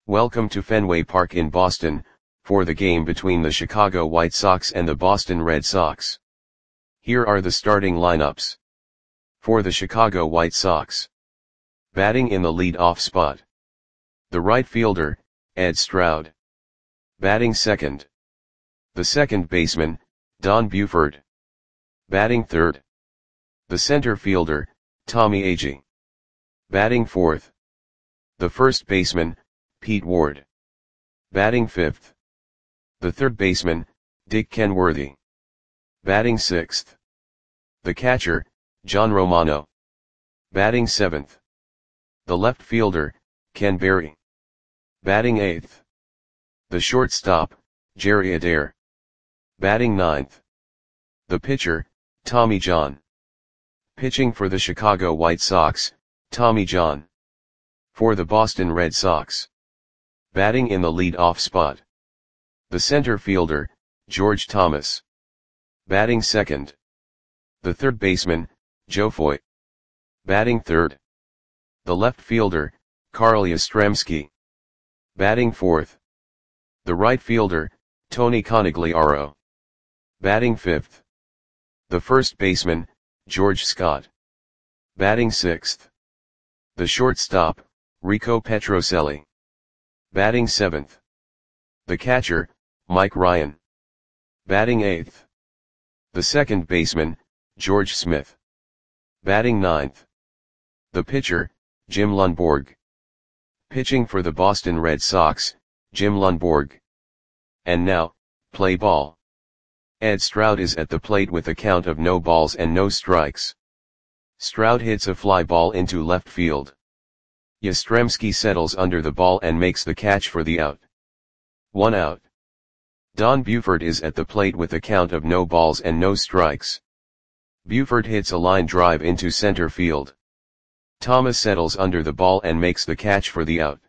Welcome to Fenway Park in Boston, for the game between the Chicago White Sox and the Boston Red Sox. Here are the starting lineups. For the Chicago White Sox. Batting in the lead-off spot. The right fielder, Ed Stroud. Batting second. The second baseman, Don Buford. Batting third. The center fielder, Tommy Agee. Batting fourth. The first baseman, Pete Ward. Batting fifth. The third baseman, Dick Kenworthy. Batting sixth. The catcher, John Romano. Batting seventh. The left fielder, Ken Berry. Batting eighth. The shortstop, Jerry Adair. Batting ninth. The pitcher, Tommy John. Pitching for the Chicago White Sox, Tommy John. For the Boston Red Sox. Batting in the lead-off spot. The center fielder, George Thomas. Batting second. The third baseman, Joe Foy. Batting third. The left fielder, Carl Yastrzemski. Batting fourth. The right fielder, Tony Conigliaro. Batting fifth. The first baseman, George Scott. Batting sixth. The shortstop, Rico Petrocelli. Batting seventh. The catcher, Mike Ryan. Batting eighth. The second baseman, George Smith. Batting ninth. The pitcher, Jim Lundborg. Pitching for the Boston Red Sox, Jim Lundborg. And now, play ball. Ed Stroud is at the plate with a count of no balls and no strikes. Stroud hits a fly ball into left field. Yastrzemski settles under the ball and makes the catch for the out. 1 out. Don Buford is at the plate with a count of no balls and no strikes. Buford hits a line drive into center field. Thomas settles under the ball and makes the catch for the out.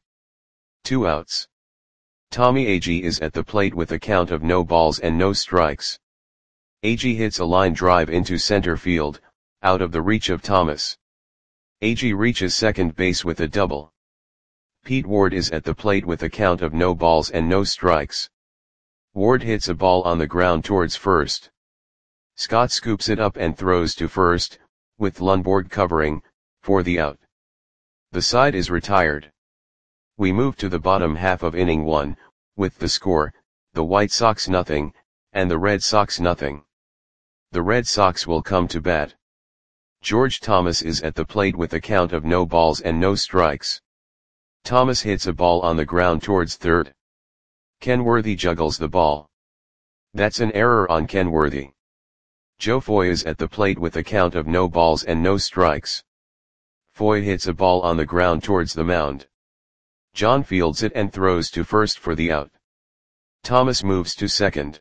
2 outs. Tommy Agee is at the plate with a count of no balls and no strikes. Agee hits a line drive into center field, out of the reach of Thomas. Agee reaches second base with a double. Pete Ward is at the plate with a count of no balls and no strikes. Ward hits a ball on the ground towards first. Scott scoops it up and throws to first, with Lundborg covering, for the out. The side is retired. We move to the bottom half of inning 1, with the score, the White Sox 0, and the Red Sox 0. The Red Sox will come to bat. George Thomas is at the plate with a count of no balls and no strikes. Thomas hits a ball on the ground towards third. Kenworthy juggles the ball. That's an error on Kenworthy. Joe Foy is at the plate with a count of no balls and no strikes. Foy hits a ball on the ground towards the mound. John fields it and throws to first for the out. Thomas moves to second.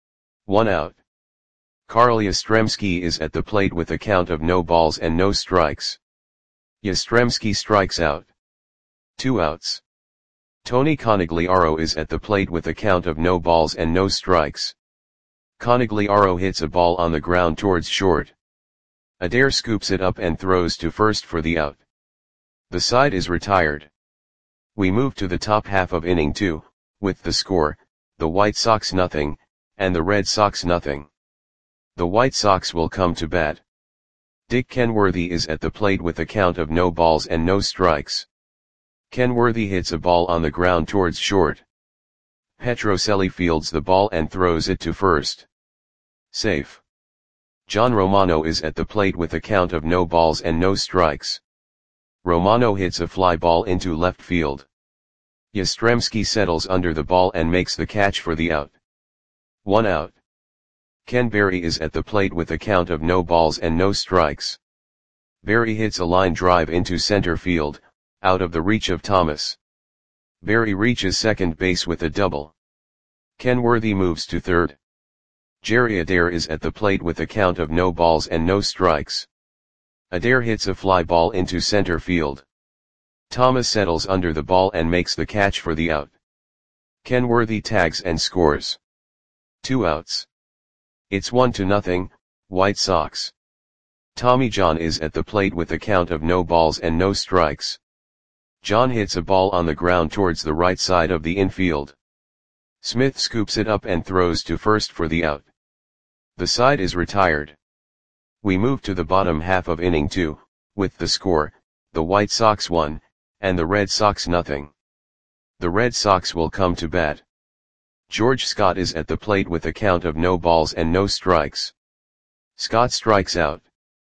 1 out. Carl Yastrzemski is at the plate with a count of no balls and no strikes. Yastrzemski strikes out. 2 outs. Tony Conigliaro is at the plate with a count of no balls and no strikes. Conigliaro hits a ball on the ground towards short. Adair scoops it up and throws to first for the out. The side is retired. We move to the top half of inning 2, with the score, the White Sox 0, and the Red Sox 0. The White Sox will come to bat. Dick Kenworthy is at the plate with a count of no balls and no strikes. Kenworthy hits a ball on the ground towards short. Petrocelli fields the ball and throws it to first. Safe. John Romano is at the plate with a count of no balls and no strikes. Romano hits a fly ball into left field. Yastrzemski settles under the ball and makes the catch for the out. 1 out. Ken Berry is at the plate with a count of no balls and no strikes. Berry hits a line drive into center field, out of the reach of Thomas. Berry reaches second base with a double. Kenworthy moves to third. Jerry Adair is at the plate with a count of no balls and no strikes. Adair hits a fly ball into center field. Thomas settles under the ball and makes the catch for the out. Kenworthy tags and scores. 2 outs. It's 1-0, White Sox. Tommy John is at the plate with a count of no balls and no strikes. John hits a ball on the ground towards the right side of the infield. Smith scoops it up and throws to first for the out. The side is retired. We move to the bottom half of inning 2, with the score, the White Sox 1, and the Red Sox nothing. The Red Sox will come to bat. George Scott is at the plate with a count of no balls and no strikes. Scott strikes out.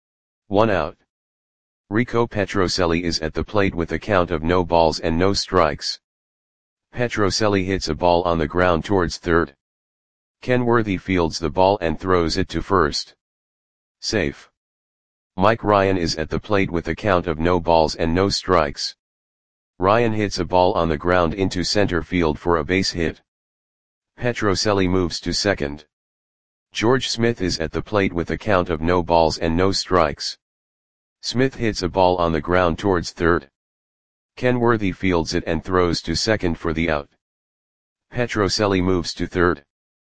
1 out. Rico Petrocelli is at the plate with a count of no balls and no strikes. Petrocelli hits a ball on the ground towards third. Ken Worthy fields the ball and throws it to first. Safe. Mike Ryan is at the plate with a count of no balls and no strikes. Ryan hits a ball on the ground into center field for a base hit. Petrocelli moves to second. George Smith is at the plate with a count of no balls and no strikes. Smith hits a ball on the ground towards third. Ken Worthy fields it and throws to second for the out. Petrocelli moves to third.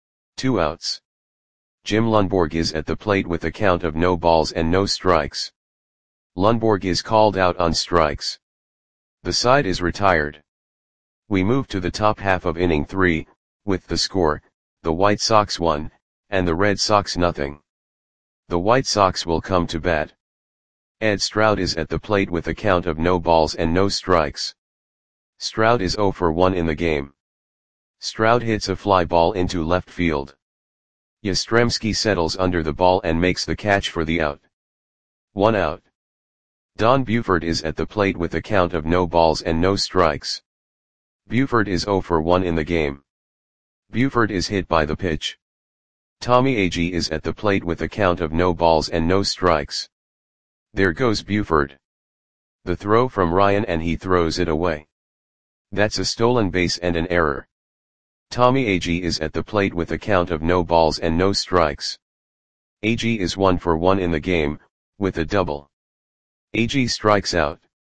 2 outs. Jim Lundborg is at the plate with a count of no balls and no strikes. Lundborg is called out on strikes. The side is retired. We move to the top half of inning 3, with the score, the White Sox 1, and the Red Sox nothing. The White Sox will come to bat. Ed Stroud is at the plate with a count of no balls and no strikes. Stroud is 0 for 1 in the game. Stroud hits a fly ball into left field. Yastrzemski settles under the ball and makes the catch for the out. 1 out. Don Buford is at the plate with a count of no balls and no strikes. Buford is 0 for 1 in the game. Buford is hit by the pitch. Tommy Agee is at the plate with a count of no balls and no strikes. There goes Buford. The throw from Ryan and he throws it away. That's a stolen base and an error. Tommy Agee is at the plate with a count of no balls and no strikes. Agee is 1 for 1 in the game, with a double. Agee strikes out.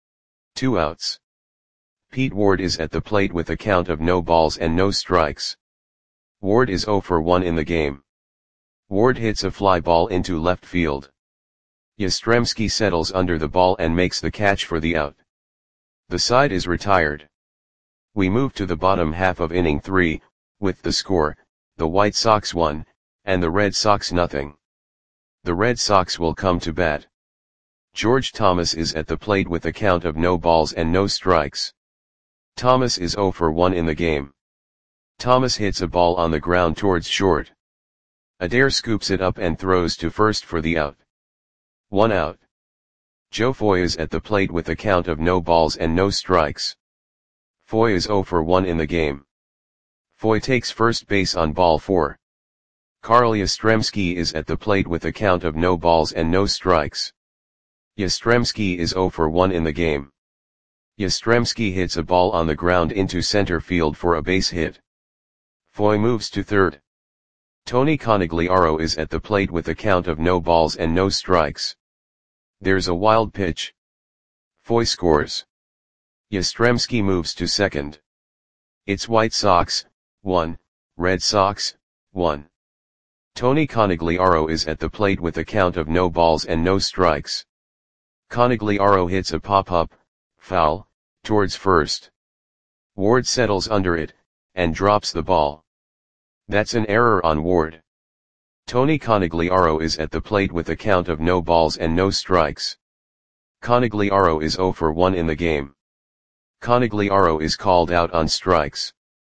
2 outs. Pete Ward is at the plate with a count of no balls and no strikes. Ward is 0 for 1 in the game. Ward hits a fly ball into left field. Yastrzemski settles under the ball and makes the catch for the out. The side is retired. We move to the bottom half of inning 3, with the score, the White Sox 1, and the Red Sox nothing. The Red Sox will come to bat. George Thomas is at the plate with a count of no balls and no strikes. Thomas is 0 for 1 in the game. Thomas hits a ball on the ground towards short. Adair scoops it up and throws to first for the out. 1 out. Joe Foy is at the plate with a count of no balls and no strikes. Foy is 0 for 1 in the game. Foy takes first base on ball 4. Carl Yastrzemski is at the plate with a count of no balls and no strikes. Yastrzemski is 0 for 1 in the game. Yastrzemski hits a ball on the ground into center field for a base hit. Foy moves to third. Tony Conigliaro is at the plate with a count of no balls and no strikes. There's a wild pitch. Foy scores. Yastrzemski moves to second. It's White Sox, 1, Red Sox, 1. Tony Conigliaro is at the plate with a count of no balls and no strikes. Conigliaro hits a pop-up, foul, towards first. Ward settles under it, and drops the ball. That's an error on Ward. Tony Conigliaro is at the plate with a count of no balls and no strikes. Conigliaro is 0 for 1 in the game. Conigliaro is called out on strikes.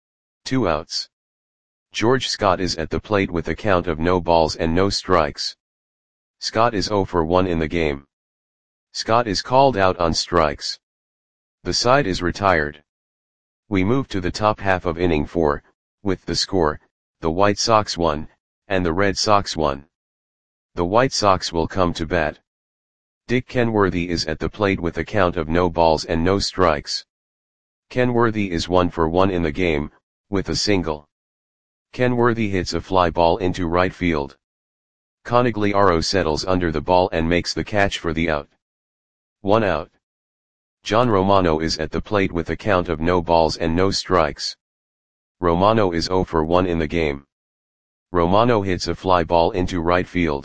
2 outs. George Scott is at the plate with a count of no balls and no strikes. Scott is 0 for 1 in the game. Scott is called out on strikes. The side is retired. We move to the top half of inning 4, with the score, the White Sox 1, and the Red Sox 1. The White Sox will come to bat. Dick Kenworthy is at the plate with a count of no balls and no strikes. Kenworthy is 1 for 1 in the game, with a single. Kenworthy hits a fly ball into right field. Conigliaro settles under the ball and makes the catch for the out. 1 out. John Romano is at the plate with a count of no balls and no strikes. Romano is 0 for 1 in the game. Romano hits a fly ball into right field.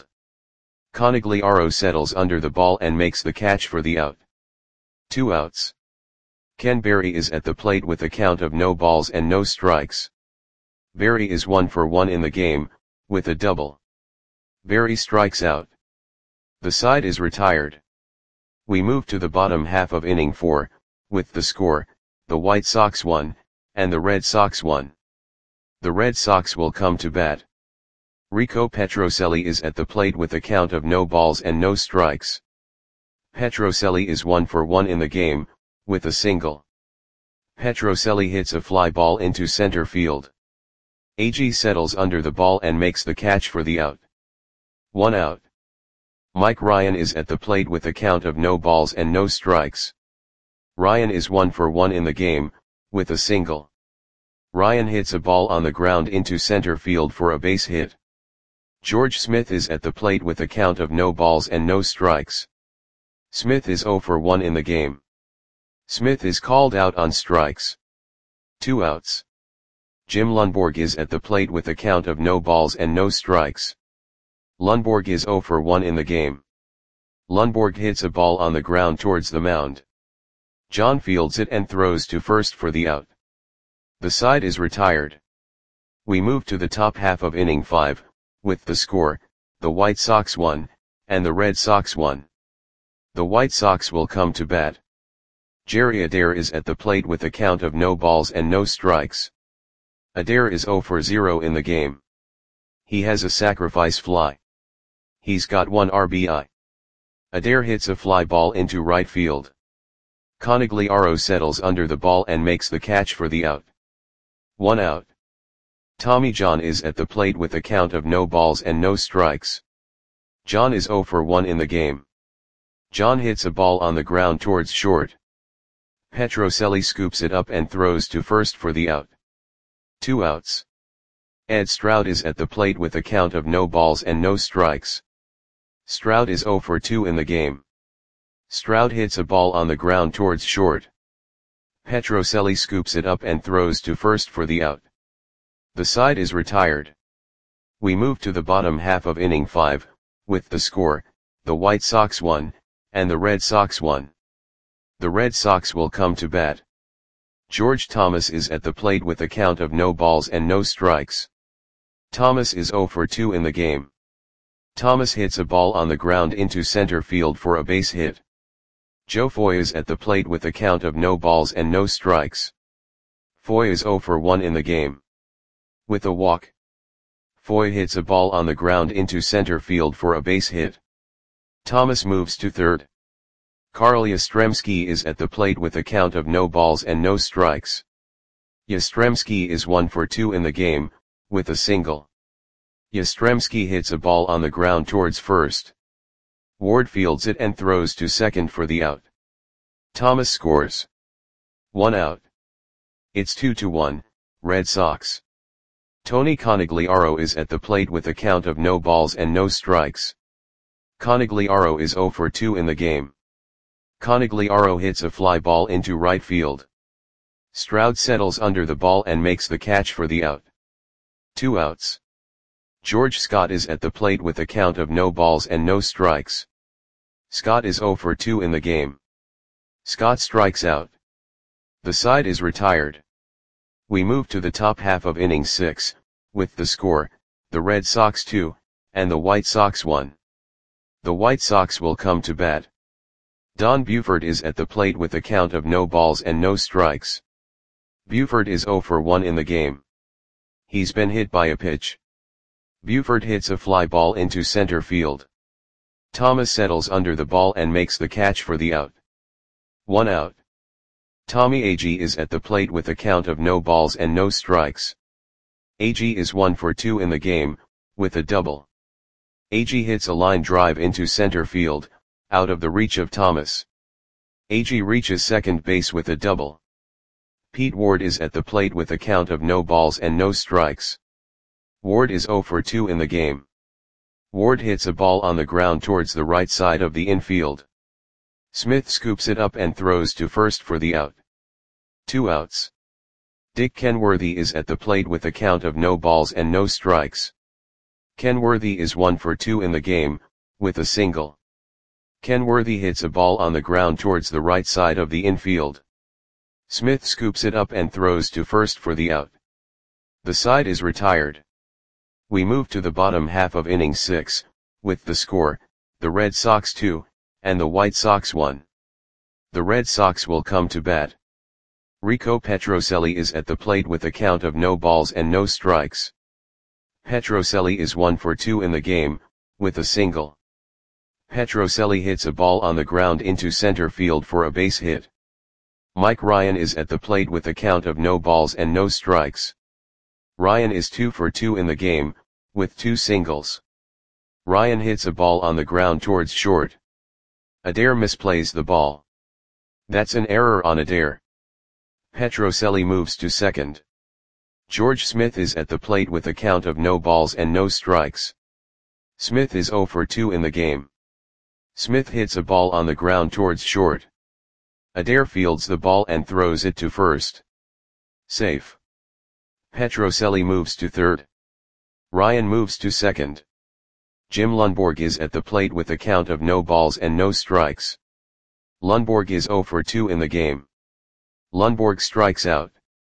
Conigliaro settles under the ball and makes the catch for the out. 2 outs. Ken Berry is at the plate with a count of no balls and no strikes. Berry is 1 for 1 in the game, with a double. Berry strikes out. The side is retired. We move to the bottom half of inning 4, with the score, the White Sox 1, and the Red Sox 1. The Red Sox will come to bat. Rico Petrocelli is at the plate with a count of no balls and no strikes. Petrocelli is 1 for 1 in the game, with a single. Petrocelli hits a fly ball into center field. Agee settles under the ball and makes the catch for the out. 1 out. Mike Ryan is at the plate with a count of no balls and no strikes. Ryan is 1 for 1 in the game, with a single. Ryan hits a ball on the ground into center field for a base hit. George Smith is at the plate with a count of no balls and no strikes. Smith is 0 for 1 in the game. Smith is called out on strikes. 2 outs. Jim Lundborg is at the plate with a count of no balls and no strikes. Lundborg is 0 for 1 in the game. Lundborg hits a ball on the ground towards the mound. John fields it and throws to first for the out. The side is retired. We move to the top half of inning 5, with the score, the White Sox 1, and the Red Sox 1. The White Sox will come to bat. Jerry Adair is at the plate with a count of no balls and no strikes. Adair is 0 for 0 in the game. He has a sacrifice fly. He's got 1 RBI. Adair hits a fly ball into right field. Conigliaro settles under the ball and makes the catch for the out. 1 out. Tommy John is at the plate with a count of no balls and no strikes. John is 0 for 1 in the game. John hits a ball on the ground towards short. Petrocelli scoops it up and throws to first for the out. 2 outs. Ed Stroud is at the plate with a count of no balls and no strikes. Stroud is 0 for 2 in the game. Stroud hits a ball on the ground towards short. Petrocelli scoops it up and throws to first for the out. The side is retired. We move to the bottom half of inning 5, with the score, the White Sox 1, and the Red Sox 1. The Red Sox will come to bat. George Thomas is at the plate with a count of no balls and no strikes. Thomas is 0 for 2 in the game. Thomas hits a ball on the ground into center field for a base hit. Joe Foy is at the plate with a count of no balls and no strikes. Foy is 0 for 1 in the game. With a walk. Foy hits a ball on the ground into center field for a base hit. Thomas moves to third. Carl Yastrzemski is at the plate with a count of no balls and no strikes. Yastrzemski is 1 for 2 in the game, with a single. Yastrzemski hits a ball on the ground towards first. Ward fields it and throws to second for the out. Thomas scores. 1 out. It's 2-1, Red Sox. Tony Conigliaro is at the plate with a count of no balls and no strikes. Conigliaro is 0 for 2 in the game. Conigliaro hits a fly ball into right field. Stroud settles under the ball and makes the catch for the out. 2 outs. George Scott is at the plate with a count of no balls and no strikes. Scott is 0 for 2 in the game. Scott strikes out. The side is retired. We move to the top half of inning 6, with the score, the Red Sox 2, and the White Sox 1. The White Sox will come to bat. Don Buford is at the plate with a count of no balls and no strikes. Buford is 0 for 1 in the game. He's been hit by a pitch. Buford hits a fly ball into center field. Thomas settles under the ball and makes the catch for the out. 1 out. Tommy Agee is at the plate with a count of no balls and no strikes. Agee is 1 for 2 in the game, with a double. Agee hits a line drive into center field, out of the reach of Thomas. Agee reaches second base with a double. Pete Ward is at the plate with a count of no balls and no strikes. Ward is 0 for 2 in the game. Ward hits a ball on the ground towards the right side of the infield. Smith scoops it up and throws to first for the out. 2 outs. Dick Kenworthy is at the plate with a count of no balls and no strikes. Kenworthy is 1 for 2 in the game, with a single. Kenworthy hits a ball on the ground towards the right side of the infield. Smith scoops it up and throws to first for the out. The side is retired. We move to the bottom half of inning 6, with the score, the Red Sox 2, and the White Sox 1. The Red Sox will come to bat. Rico Petrocelli is at the plate with a count of no balls and no strikes. Petrocelli is 1 for 2 in the game, with a single. Petrocelli hits a ball on the ground into center field for a base hit. Mike Ryan is at the plate with a count of no balls and no strikes. Ryan is 2 for 2 in the game, with 2 singles. Ryan hits a ball on the ground towards short. Adair misplays the ball. That's an error on Adair. Petrocelli moves to second. George Smith is at the plate with a count of no balls and no strikes. Smith is 0 for 2 in the game. Smith hits a ball on the ground towards short. Adair fields the ball and throws it to first. Safe. Petrocelli moves to third. Ryan moves to second. Jim Lundborg is at the plate with a count of no balls and no strikes. Lundborg is 0 for 2 in the game. Lundborg strikes out.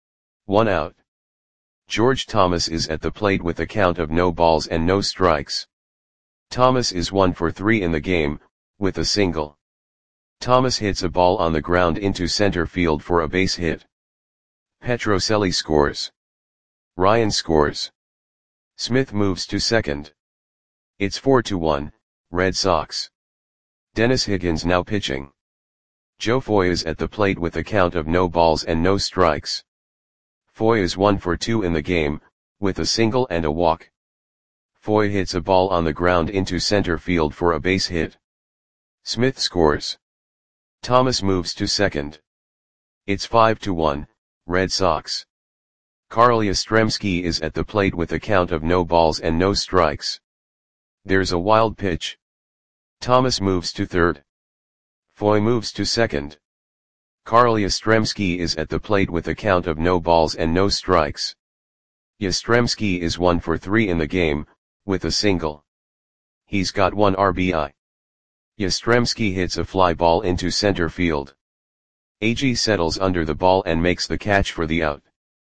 1 out. George Thomas is at the plate with a count of no balls and no strikes. Thomas is 1 for 3 in the game, with a single. Thomas hits a ball on the ground into center field for a base hit. Petrocelli scores. Ryan scores. Smith moves to second. It's 4-1, Red Sox. Dennis Higgins now pitching. Joe Foy is at the plate with a count of no balls and no strikes. Foy is 1 for 2 in the game, with a single and a walk. Foy hits a ball on the ground into center field for a base hit. Smith scores. Thomas moves to second. It's 5-1, Red Sox. Carl Yastrzemski is at the plate with a count of no balls and no strikes. There's a wild pitch. Thomas moves to third. Foy moves to second. Carl Yastrzemski is at the plate with a count of no balls and no strikes. Yastrzemski is 1 for 3 in the game, with a single. He's got 1 RBI. Yastrzemski hits a fly ball into center field. Agee settles under the ball and makes the catch for the out.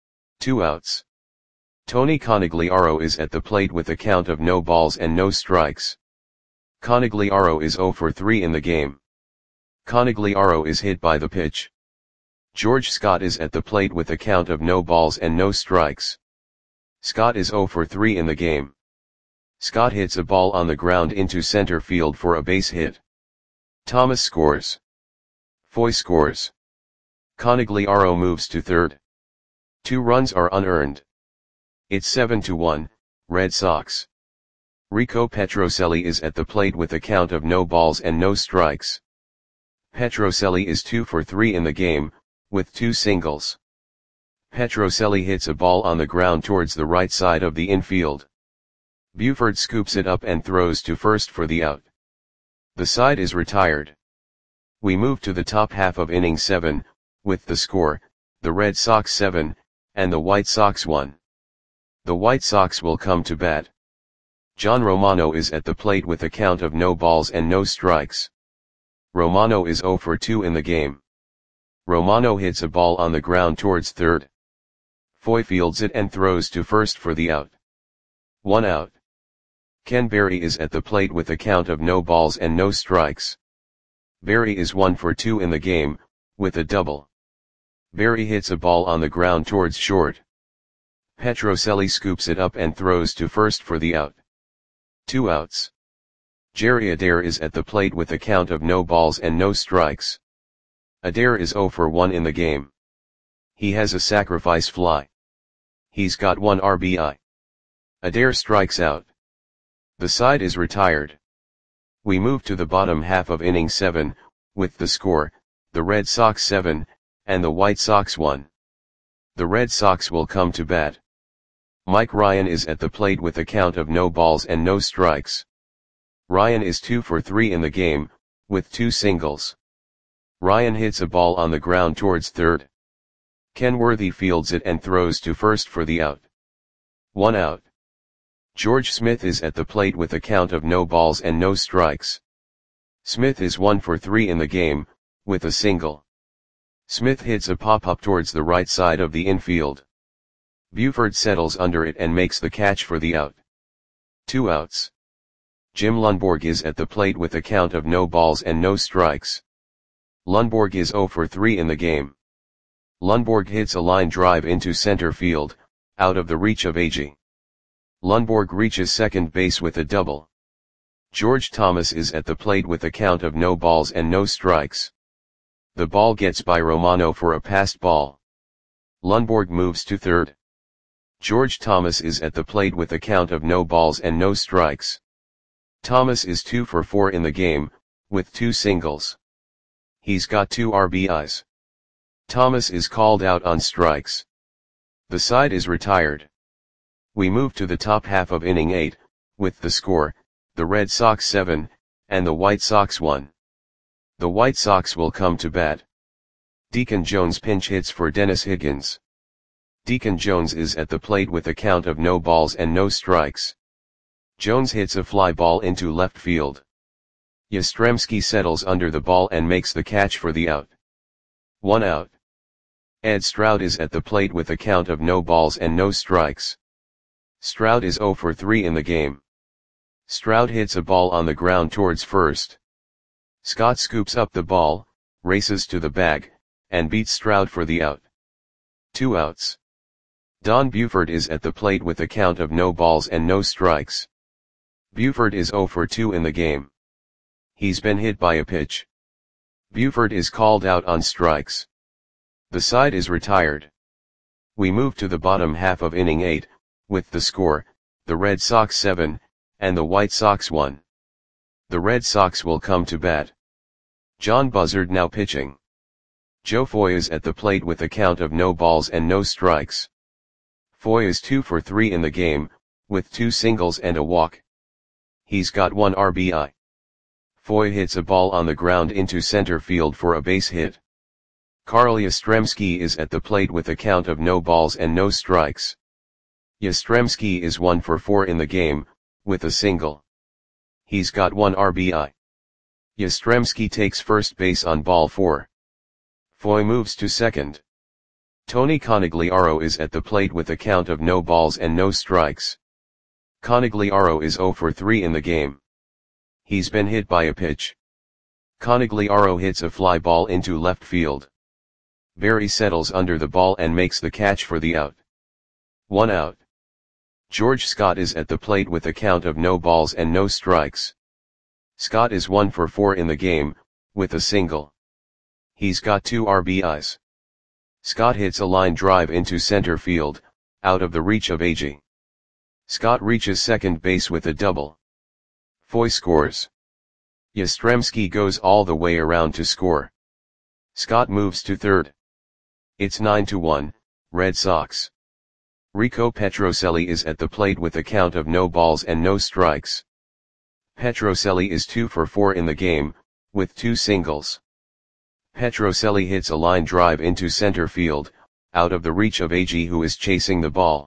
2 outs. Tony Conigliaro is at the plate with a count of no balls and no strikes. Conigliaro is 0 for 3 in the game. Conigliaro is hit by the pitch. George Scott is at the plate with a count of no balls and no strikes. Scott is 0 for 3 in the game. Scott hits a ball on the ground into center field for a base hit. Thomas scores. Foy scores. Conigliaro moves to third. 2 runs are unearned. It's 7-1, Red Sox. Rico Petrocelli is at the plate with a count of no balls and no strikes. Petrocelli is 2 for 3 in the game, with 2 singles. Petrocelli hits a ball on the ground towards the right side of the infield. Buford scoops it up and throws to first for the out. The side is retired. We move to the top half of inning 7, with the score, the Red Sox 7, and the White Sox 1. The White Sox will come to bat. John Romano is at the plate with a count of no balls and no strikes. Romano is 0 for 2 in the game. Romano hits a ball on the ground towards third. Foy fields it and throws to first for the out. 1 out. Ken Berry is at the plate with a count of no balls and no strikes. Berry is 1 for 2 in the game, with a double. Berry hits a ball on the ground towards short. Petrocelli scoops it up and throws to first for the out. 2 outs. Jerry Adair is at the plate with a count of no balls and no strikes. Adair is 0 for 1 in the game. He has a sacrifice fly. He's got 1 RBI. Adair strikes out. The side is retired. We move to the bottom half of inning 7, with the score, the Red Sox 7, and the White Sox 1. The Red Sox will come to bat. Mike Ryan is at the plate with a count of no balls and no strikes. Ryan is 2 for 3 in the game, with 2 singles. Ryan hits a ball on the ground towards third. Ken Worthy fields it and throws to first for the out. 1 out. George Smith is at the plate with a count of no balls and no strikes. Smith is 1 for 3 in the game, with a single. Smith hits a pop-up towards the right side of the infield. Buford settles under it and makes the catch for the out. 2 outs. Jim Lundborg is at the plate with a count of no balls and no strikes. Lundborg is 0 for 3 in the game. Lundborg hits a line drive into center field, out of the reach of Agee. Lundborg reaches second base with a double. George Thomas is at the plate with a count of no balls and no strikes. The ball gets by Romano for a passed ball. Lundborg moves to third. George Thomas is at the plate with a count of no balls and no strikes. Thomas is 2 for 4 in the game, with 2 singles. He's got 2 RBIs. Thomas is called out on strikes. The side is retired. We move to the top half of inning 8, with the score, the Red Sox 7, and the White Sox 1. The White Sox will come to bat. Deacon Jones pinch hits for Dennis Higgins. Deacon Jones is at the plate with a count of no balls and no strikes. Jones hits a fly ball into left field. Yastrzemski settles under the ball and makes the catch for the out. 1 out. Ed Stroud is at the plate with a count of no balls and no strikes. Stroud is 0 for 3 in the game. Stroud hits a ball on the ground towards first. Scott scoops up the ball, races to the bag, and beats Stroud for the out. 2 outs. Don Buford is at the plate with a count of no balls and no strikes. Buford is 0 for 2 in the game. He's been hit by a pitch. Buford is called out on strikes. The side is retired. We move to the bottom half of inning 8, with the score, the Red Sox 7, and the White Sox 1. The Red Sox will come to bat. John Buzzard now pitching. Joe Foy is at the plate with a count of no balls and no strikes. Foy is 2 for 3 in the game, with 2 singles and a walk. He's got 1 RBI. Foy hits a ball on the ground into center field for a base hit. Carl Yastrzemski is at the plate with a count of no balls and no strikes. Yastrzemski is 1 for 4 in the game, with a single. He's got 1 RBI. Yastrzemski takes first base on ball 4. Foy moves to second. Tony Conigliaro is at the plate with a count of no balls and no strikes. Conigliaro is 0 for 3 in the game. He's been hit by a pitch. Conigliaro hits a fly ball into left field. Barry settles under the ball and makes the catch for the out. 1 out. George Scott is at the plate with a count of no balls and no strikes. Scott is 1 for 4 in the game, with a single. He's got 2 RBIs. Scott hits a line drive into center field, out of the reach of Agee. Scott reaches second base with a double. Foy scores. Yastrzemski goes all the way around to score. Scott moves to third. It's 9-1, Red Sox. Rico Petrocelli is at the plate with a count of no balls and no strikes. Petrocelli is 2 for 4 in the game, with 2 singles. Petrocelli hits a line drive into center field, out of the reach of Agee, who is chasing the ball.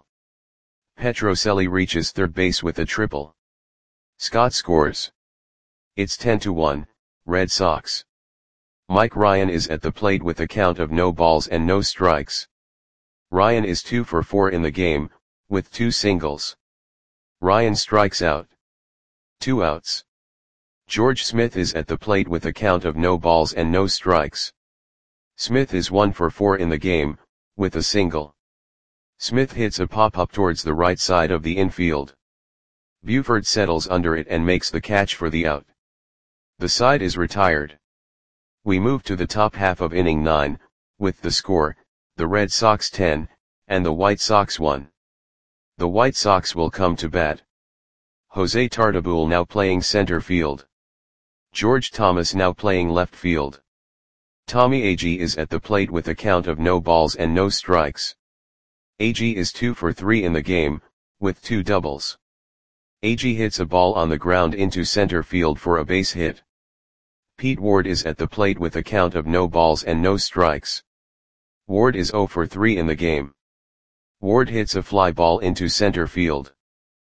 Petrocelli reaches third base with a triple. Scott scores. It's 10-1, Red Sox. Mike Ryan is at the plate with a count of no balls and no strikes. Ryan is 2 for 4 in the game, with 2 singles. Ryan strikes out. 2 outs. George Smith is at the plate with a count of no balls and no strikes. Smith is 1 for 4 in the game, with a single. Smith hits a pop-up towards the right side of the infield. Buford settles under it and makes the catch for the out. The side is retired. We move to the top half of inning 9, with the score, the Red Sox 10, and the White Sox 1. The White Sox will come to bat. Jose Tartabull now playing center field. George Thomas now playing left field. Tommy Agee is at the plate with a count of no balls and no strikes. Agee is 2 for 3 in the game, with 2 doubles. Agee hits a ball on the ground into center field for a base hit. Pete Ward is at the plate with a count of no balls and no strikes. Ward is 0 for 3 in the game. Ward hits a fly ball into center field.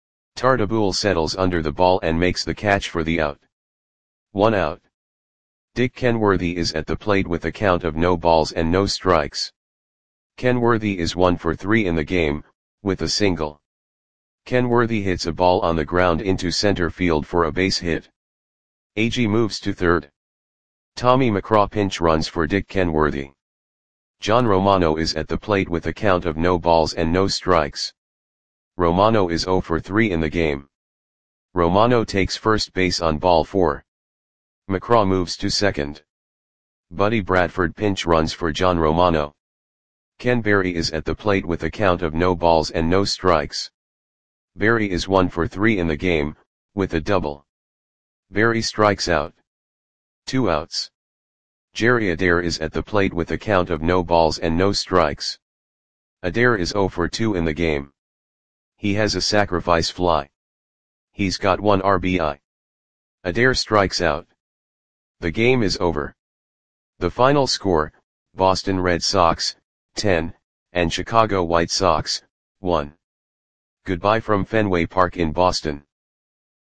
Tartabull settles under the ball and makes the catch for the out. 1 out. Dick Kenworthy is at the plate with a count of no balls and no strikes. Kenworthy is 1 for 3 in the game, with a single. Kenworthy hits a ball on the ground into center field for a base hit. Agee moves to third. Tommy McCraw pinch runs for Dick Kenworthy. John Romano is at the plate with a count of no balls and no strikes. Romano is 0 for 3 in the game. Romano takes first base on ball 4. McCraw moves to second. Buddy Bradford pinch runs for John Romano. Ken Berry is at the plate with a count of no balls and no strikes. Berry is 1 for 3 in the game, with a double. Berry strikes out. 2 outs. Jerry Adair is at the plate with a count of no balls and no strikes. Adair is 0 for 2 in the game. He has a sacrifice fly. He's got 1 RBI. Adair strikes out. The game is over. The final score, Boston Red Sox, 10, and Chicago White Sox, 1. Goodbye from Fenway Park in Boston.